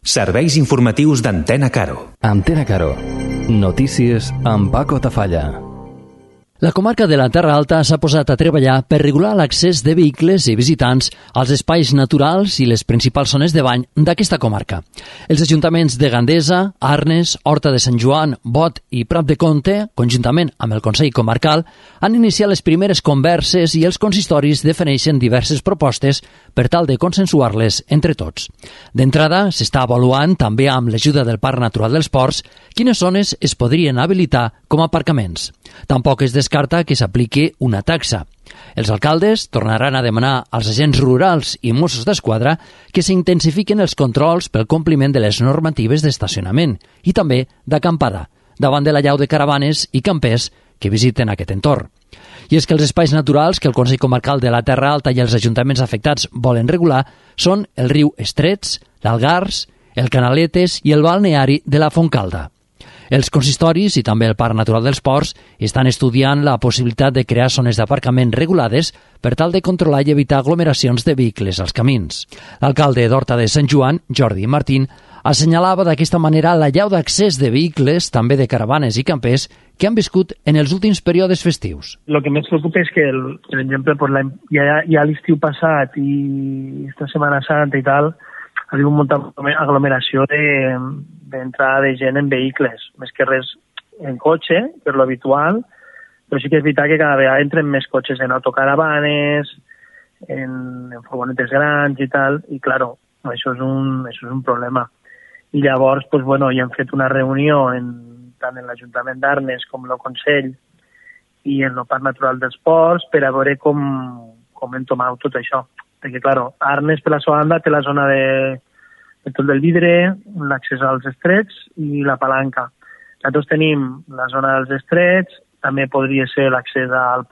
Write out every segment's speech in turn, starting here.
Serveis informatius d'Antena Caro. Antena Caro. Notícies amb Paco Tafalla. La comarca de la Terra Alta s'ha posat a treballar per regular l'accés de vehicles i visitants als espais naturals i les principals zones de bany d'aquesta comarca. Els ajuntaments de Gandesa, Arnes, Horta de Sant Joan, Bot i Prat de Comte, conjuntament amb el Consell Comarcal, han iniciat les primeres converses i els consistoris defineixen diverses propostes per tal de consensuar-les entre tots. D'entrada, s'està avaluant, també amb l'ajuda del Parc Natural dels Ports, quines zones es podrien habilitar com a aparcaments. Tampoc es descarta que s'apliqui una taxa. Els alcaldes tornaran a demanar als agents rurals i Mossos d'Esquadra que s'intensifiquen els controls pel compliment de les normatives d'estacionament i també d'acampada, davant de la llau de caravanes i campers que visiten aquest entorn. I és que els espais naturals que el Consell Comarcal de la Terra Alta i els ajuntaments afectats volen regular són el riu Estrets, l'Algars, el Canaletes i el balneari de la Fontcalda. Els consistoris i també el Parc Natural dels Ports estan estudiant la possibilitat de crear zones d'aparcament regulades per tal de controlar i evitar aglomeracions de vehicles als camins. L'alcalde d'Horta de Sant Joan, Jordi Martín, assenyalava d'aquesta manera la llau d'accés de vehicles, també de caravanes i campers, que han viscut en els últims períodes festius. El que més preocupa és que, per exemple, ja l'estiu passat i esta Setmana Santa i tal, ha hagut molta aglomeració d'entrada de gent en vehicles, més que res en cotxe, per lo habitual, però sí que és veritat que cada vegada entren més cotxes en autocaravanes, en furgonetes grans i tal, i claro, això és un problema. I llavors, pues, bueno, ja hem fet una reunió tant en l'Ajuntament d'Arnes com el Consell i en el Parc Natural dels Ports per a veure com entomar tot això. Perquè, claro, Arnes, per la seva banda, té la zona de tot del Vidre, l'accés als estrets i la palanca. Nosaltres tenim la zona dels estrets, també podria ser l'accés al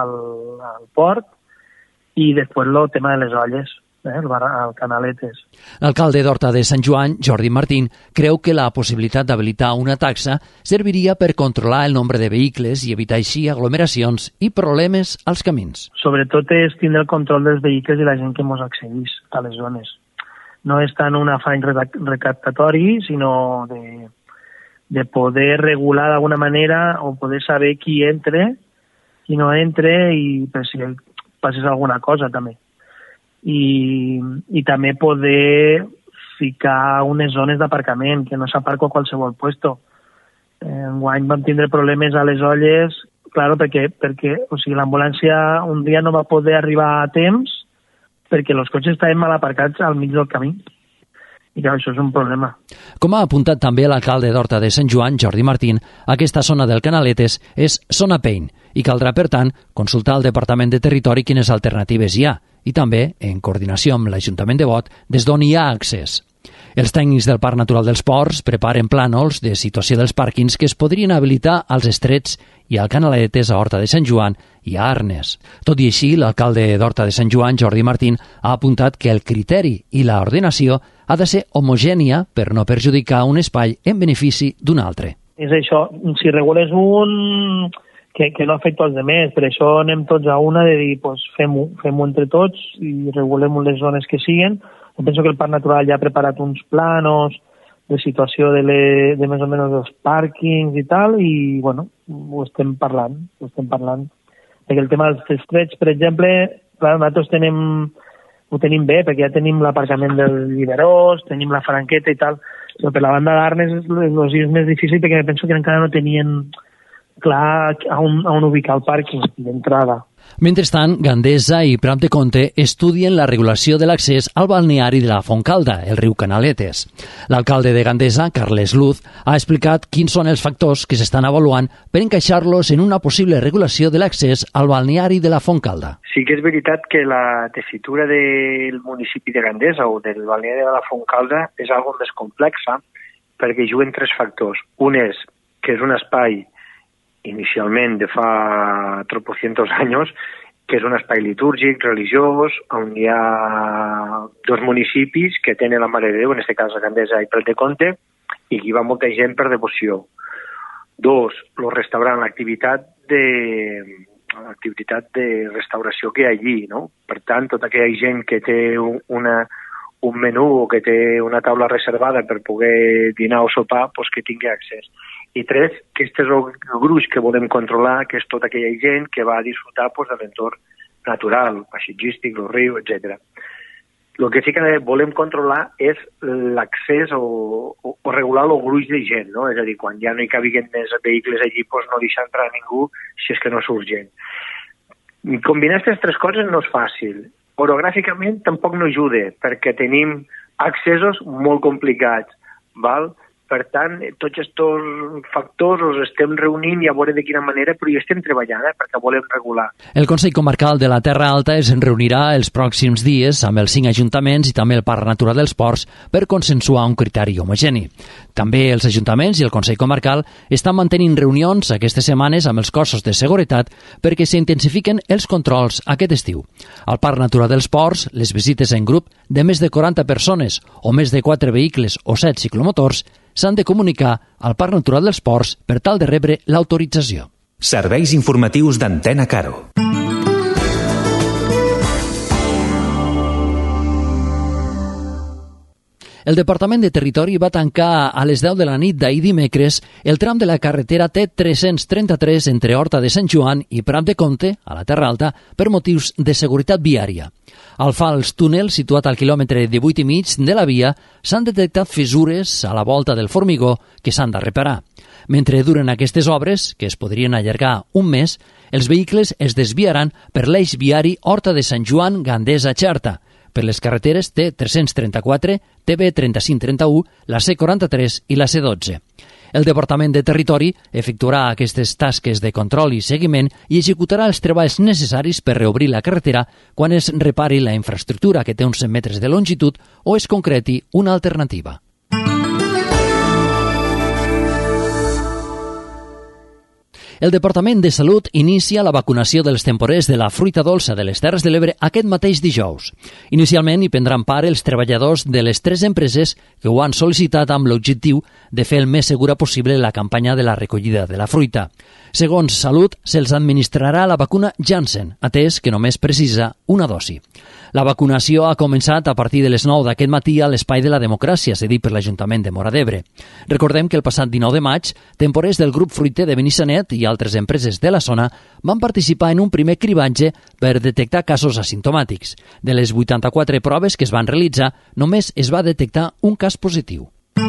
port i després el tema de les olles, el Canaletes. L'alcalde d'Horta de Sant Joan, Jordi Martín, creu que la possibilitat d'habilitar una taxa serviria per controlar el nombre de vehicles i evitar així aglomeracions i problemes als camins. Sobretot és tindre el control dels vehicles i la gent que ens accedís a les zones. No és tant un afany recaptatori, sinó de poder regular d'alguna manera o poder saber qui entre, qui no entre i per si passés alguna cosa també. I també poder ficar unes zones d'aparcament, que no s'aparca a qualsevol puesto. Enguany vam tindre problemes a les olles, claro, perquè o sigui, l'ambulància un dia no va poder arribar a temps perquè els cotxes estaven mal aparcats al mig del camí. I clar, això és un problema. Com ha apuntat també l'alcalde d'Horta de Sant Joan, Jordi Martín, aquesta zona del Canaletes és zona PEIN i caldrà, per tant, consultar al Departament de Territori quines alternatives hi ha i també, en coordinació amb l'Ajuntament de Bot, des d'on hi ha accés. Els tècnics del Parc Natural dels Ports preparen plànols de situació dels pàrquings que es podrien habilitar als Estrets i al Canaletes, a Horta de Sant Joan i a Arnes. Tot i així, l'alcalde d'Horta de Sant Joan, Jordi Martín, ha apuntat que el criteri i l'ordenació ha de ser homogènia per no perjudicar un espai en benefici d'un altre. És això, si regules un que no afecta als altres, per això anem tots a una de dir, pues, fem-ho entre tots i regulem les zones que siguen. Jo penso que el Parc Natural ja ha preparat uns planos de situació de més o menys dels pàrquings i tal, i bueno, ho estem parlant. Perquè el tema dels estrets, per exemple, clar, nosaltres ho tenim bé, perquè ja tenim l'aparcament del Liberós, tenim la Franqueta i tal, però per la banda d'Arnes és més difícil perquè penso que encara no tenien clar a on ubicar el pàrquing d'entrada. Mentrestant, Gandesa i Prat de Comte estudien la regulació de l'accés al balneari de la Fontcalda, el riu Canaletes. L'alcalde de Gandesa, Carles Luz, ha explicat quins són els factors que s'estan avaluant per encaixar-los en una possible regulació de l'accés al balneari de la Fontcalda. Sí que és veritat que la tessitura del municipi de Gandesa o del balneari de la Fontcalda és algo més complexa perquè juguen tres factors. Un és que és un espai inicialment de fa tropocientos anys, que és un espai litúrgic, religiós, on hi ha dos municipis que tenen la Mare de Déu, en aquest cas Gandesa i Prat de Comte, i hi va molta gent per devoció. Dos, el restaurant, l'activitat de restauració que hi ha allí, no? Per tant, tota aquella gent que té un menú o que té una taula reservada per poder dinar o sopar, doncs que tingui accés. I 3, que aquest és el gruix que volem controlar, que és tota aquella gent que va a disfrutar de l'entorn natural, paisatgístic, el riu, etc. El que sí que volem controlar és l'accés o regular el gruix de gent, no? És a dir, quan ja no hi cabiguen més vehicles allí, doncs no deixar entrar ningú si és que no surt gent. Combinar aquestes 3 coses no és fàcil. Orogràficament tampoc no ajuda, perquè tenim accessos molt complicats, val? Per tant, tots aquests factors els estem reunint i a veure de quina manera, però hi estem treballant, perquè volem regular. El Consell Comarcal de la Terra Alta es reunirà els pròxims dies amb els 5 ajuntaments i també el Parc Natural dels Ports per consensuar un criteri homogeni. També els ajuntaments i el Consell Comarcal estan mantenint reunions aquestes setmanes amb els cossos de seguretat perquè s'intensifiquen els controls aquest estiu. Al Parc Natural dels Ports, les visites en grup de més de 40 persones o més de 4 vehicles o 7 ciclomotors s'han de comunicar al Parc Natural dels Ports per tal de rebre l'autorització. Serveis informatius d'Antena Caro. El Departament de Territori va tancar a les 10 de la nit d'ahir dimecres el tram de la carretera T333 entre Horta de Sant Joan i Prat de Comte, a la Terra Alta, per motius de seguretat viària. Al fals túnel, situat al quilòmetre 18,5 de la via, s'han detectat fissures a la volta del formigó que s'han de reparar. Mentre duren aquestes obres, que es podrien allargar un mes, els vehicles es desviaran per l'eix viari Horta de Sant Joan Gandesa-Xerta, per les carreteres T334, TB3531, la C43 i la C12. El Departament de Territori efectuarà aquestes tasques de control i seguiment i executarà els treballs necessaris per reobrir la carretera quan es repari la infraestructura que té uns 100 metres de longitud o es concreti una alternativa. El Departament de Salut inicia la vacunació dels temporers de la fruita dolça de les Terres de l'Ebre aquest mateix dijous. Inicialment hi prendran part els treballadors de les 3 empreses que ho han sol·licitat amb l'objectiu de fer el més segura possible la campanya de la recollida de la fruita. Segons Salut, se'ls administrarà la vacuna Janssen, atès que només precisa una dosi. La vacunació ha començat a partir de les 9 d'aquest matí a l'Espai de la Democràcia, cedit per l'Ajuntament de Móra d'Ebre. Recordem que el passat 19 de maig, temporers del grup fruiter de Benissanet i altres empreses de la zona van participar en un primer cribatge per detectar casos asimptomàtics. De les 84 proves que es van realitzar, només es va detectar un cas positiu.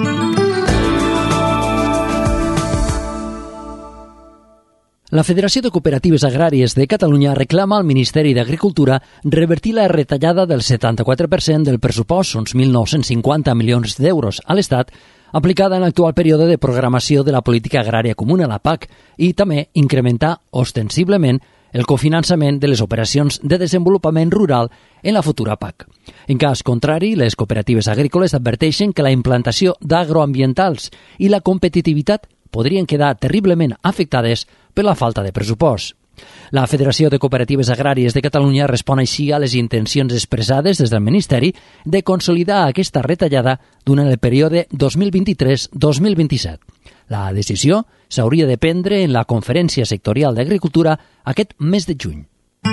La Federació de Cooperatives Agràries de Catalunya reclama al Ministeri d'Agricultura revertir la retallada del 74% del pressupost, uns 1.950 milions d'euros a l'Estat, aplicada en l'actual període de programació de la política agrària comuna, la PAC, i també incrementar ostensiblement el cofinançament de les operacions de desenvolupament rural en la futura PAC. En cas contrari, les cooperatives agrícoles adverteixen que la implantació d'agroambientals i la competitivitat podrien quedar terriblement afectades per la falta de pressupost. La Federació de Cooperatives Agràries de Catalunya respon així a les intencions expressades des del Ministeri de consolidar aquesta retallada durant el període 2023-2027. La decisió s'hauria de prendre en la Conferència Sectorial d'Agricultura aquest mes de juny.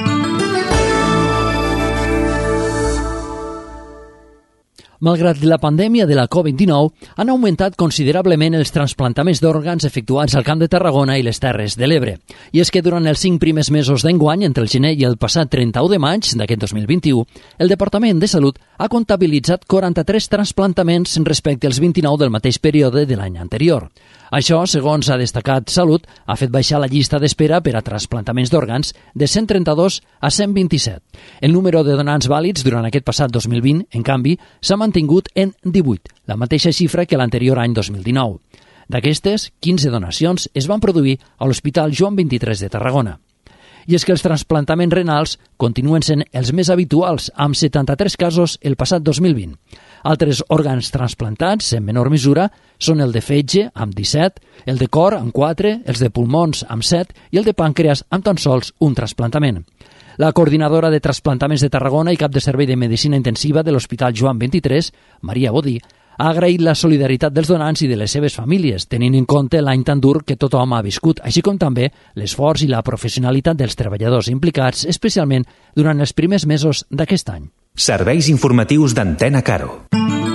Malgrat la pandèmia de la Covid-19, han augmentat considerablement els trasplantaments d'òrgans efectuats al Camp de Tarragona i les Terres de l'Ebre. I és que durant els 5 primers mesos d'enguany, entre el gener i el passat 31 de maig d'aquest 2021, el Departament de Salut ha comptabilitzat 43 trasplantaments respecte als 29 del mateix període de l'any anterior. Això, segons ha destacat Salut, ha fet baixar la llista d'espera per a trasplantaments d'òrgans de 132 a 127. El número de donants vàlids durant aquest passat 2020, en canvi, s'ha mantingut en 18, la mateixa xifra que l'anterior any 2019. D'aquestes, 15 donacions es van produir a l'Hospital Joan XXIII de Tarragona. I és que els trasplantaments renals continuen sent els més habituals, amb 73 casos el passat 2020. Altres òrgans trasplantats, en menor mesura, són el de fetge, amb 17, el de cor, amb 4, els de pulmons, amb 7, i el de pàncreas, amb tan sols un trasplantament. La coordinadora de trasplantaments de Tarragona i cap de servei de medicina intensiva de l'Hospital Joan XXIII, Maria Bodí, ha agraït la solidaritat dels donants i de les seves famílies, tenint en compte l'any tan dur que tothom ha viscut, així com també l'esforç i la professionalitat dels treballadors implicats, especialment durant els primers mesos d'aquest any. Serveis informatius d'Antena Caro.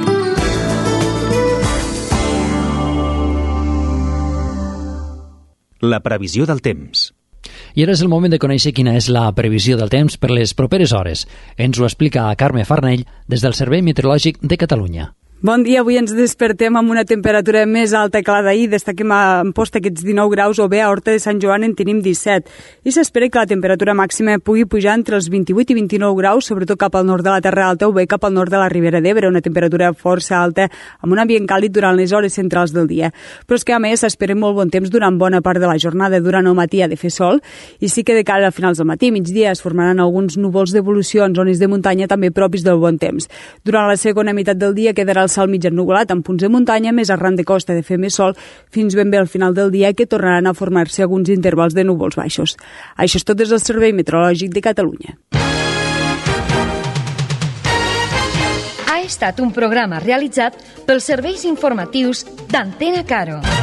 La previsió del temps. I ara és el moment de conèixer quina és la previsió del temps per les properes hores. Ens ho explica Carme Farnell des del Servei Meteorològic de Catalunya. Bon dia, avui ens despertem amb una temperatura més alta que la d'ahir. Destaquem a Amposta aquests 19 graus o bé a Horta de Sant Joan en tenim 17. I s'espera que la temperatura màxima pugui pujar entre els 28 i 29 graus, sobretot cap al nord de la Terra Alta o bé cap al nord de la Ribera d'Ebre, una temperatura força alta amb un ambient càlid durant les hores centrals del dia. Però és que a més s'espera molt bon temps durant bona part de la jornada. Durant el matí ha de fer sol i sí que de cara a finals del matí, migdia, es formaran alguns núvols d'evolució en zones de muntanya també propis del bon temps. Durant la segona meitat del dia quedarà el cel mig ennuvolat amb punts de muntanya, més arran de costa de fer més sol, fins ben bé al final del dia que tornaran a formar-se alguns intervals de núvols baixos. Això és tot des del Servei Meteorològic de Catalunya. Ha estat un programa realitzat pels serveis informatius d'Antena Caro.